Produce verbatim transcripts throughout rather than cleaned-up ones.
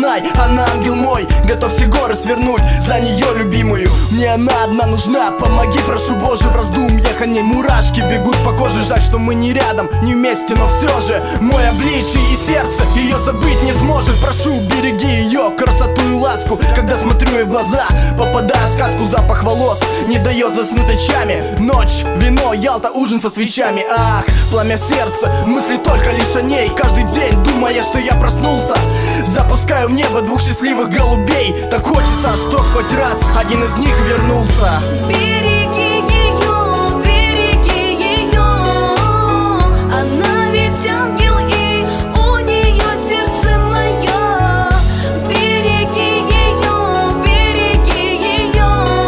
знай, она ангел мой, готов все горы свернуть за нее любимую. Мне она одна нужна, помоги, прошу Боже, в раздумьях о ней мурашки бегут по коже. Жаль, что мы не рядом, не вместе, но все же мой обличий и сердце ее забыть не сможет. Прошу, береги ее красоту и ласку, когда смотрю ей в глаза, попадаю в сказку. Запах волос не дает заснуть ночами. Ночь, вино, Ялта, ужин со свечами. Ах, пламя в сердце, мысли только лишь о ней. Каждый день, думая, что я проснулся, запускаю в небо двух счастливых голубей. Так хочется, чтоб хоть раз один из них вернулся. Береги ее, береги ее, она ведь ангел, и у нее сердце мое. Береги ее, береги ее,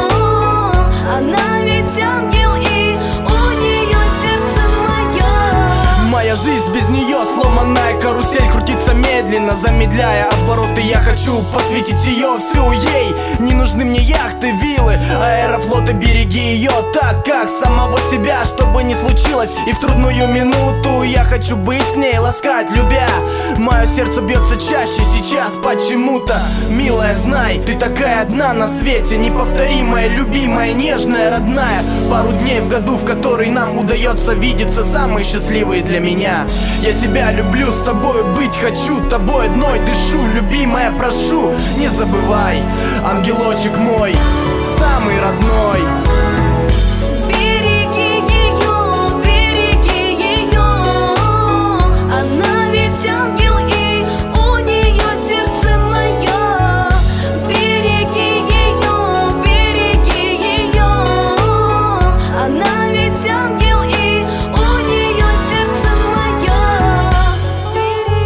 она ведь ангел, и у нее сердце мое. Моя жизнь без нее сломанная карусель крутится медленно, замедляя обороты. Я хочу посвятить ее всю ей. Не нужны мне яхты, виллы, аэрофлоты. Береги ее так, как самого себя, чтобы не случилось. И в трудную минуту я хочу быть с ней, ласкать, любя. Мое сердце бьется чаще сейчас почему-то. Милая, знай, ты такая одна на свете, неповторимая, любимая, нежная, родная. Пару дней в году, в который нам удается видеться, самые счастливые для меня. Я тебя люблю, с тобой быть хочу, тобой одной дышу. Любимая, прошу, не забывай, ангелочек мой, самый родной.